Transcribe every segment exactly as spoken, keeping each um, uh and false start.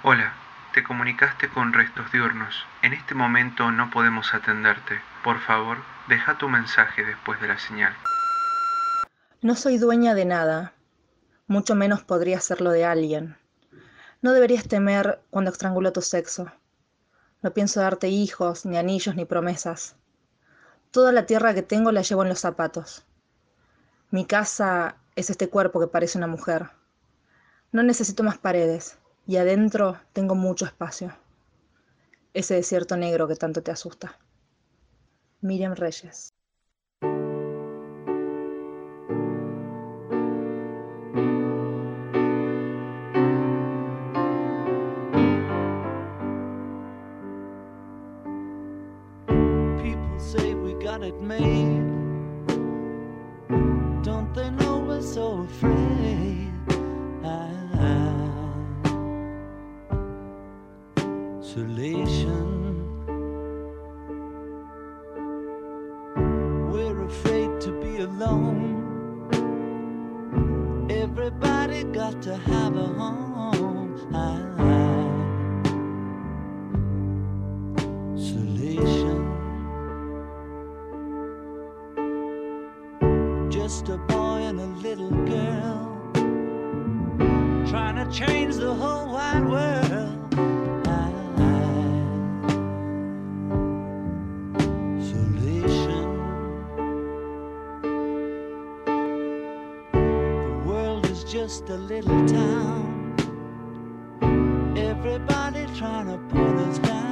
Hola, te comunicaste con Restos Diurnos. En este momento no podemos atenderte. Por favor, deja tu mensaje después de la señal. No soy dueña de nada, mucho menos podría serlo de alguien. No deberías temer cuando estrangulo tu sexo. No pienso darte hijos, ni anillos, ni promesas. Toda la tierra que tengo la llevo en los zapatos. Mi casa es este cuerpo que parece una mujer. No necesito más paredes, y adentro tengo mucho espacio. Ese desierto negro que tanto te asusta. Miriam Reyes. People say we got it made. Don't they know we're so afraid? Isolation. We're afraid to be alone. Everybody got to have a home. Isolation. Just a boy and a little girl trying to change the whole wide world. Isolation. The world is just a little town. Everybody trying to put us down.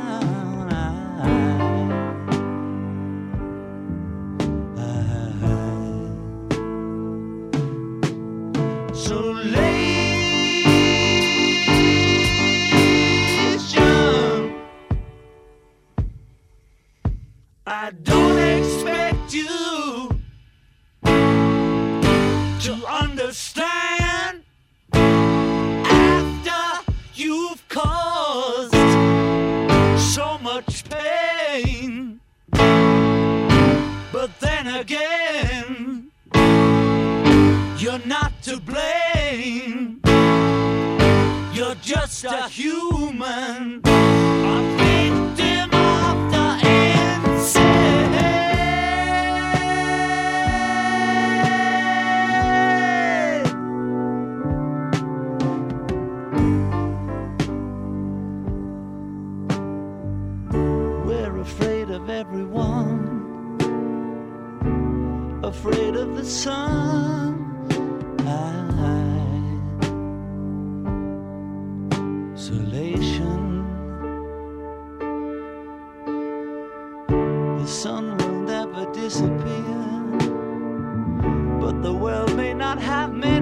I don't expect you to understand after you've caused so much pain. But then again, you're not to blame. You're just a human, a victim of the of everyone, afraid of the sun. Isolation. The sun will never disappear, but the world may not have many